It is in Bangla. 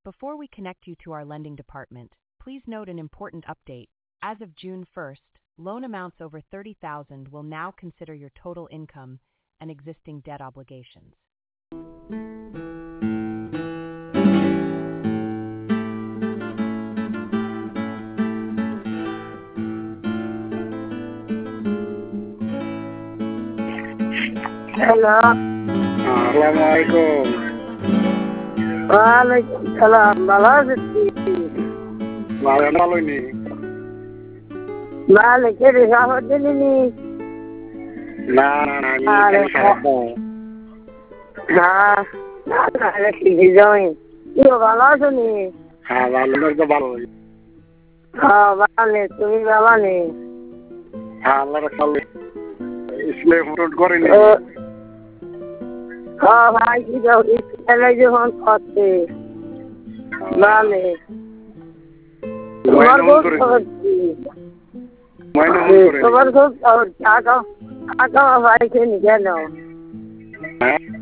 Before we connect you to our lending department, please note an important update. As of June 1st, loan amounts over $30,000 will now consider your total income and existing debt obligations. Hello, আসসালামু আলাইকুম। ওয়ালাইকুম সালাম। ভালো আছিস? ভালো নি। ভালো করে খবর দিলি? না না না, আমি খারাপ না। না না, ঠিকই যাই। তুই ভালো আছো নি? হ্যাঁ, ভালো তো ভালো। হ্যাঁ ভালো, তুমি ভালো নি? হ্যাঁ, আল্লাহ রাখলে ইসলে ফোন করেনি। হ্যাঁ ভাই, কি যাও স্কুলে যখন করতে ভালো। তোমার খুব খবর কি? তোমার খুব খবর। টাকা ভাইকে নিয়ে গেল। হ্যাঁ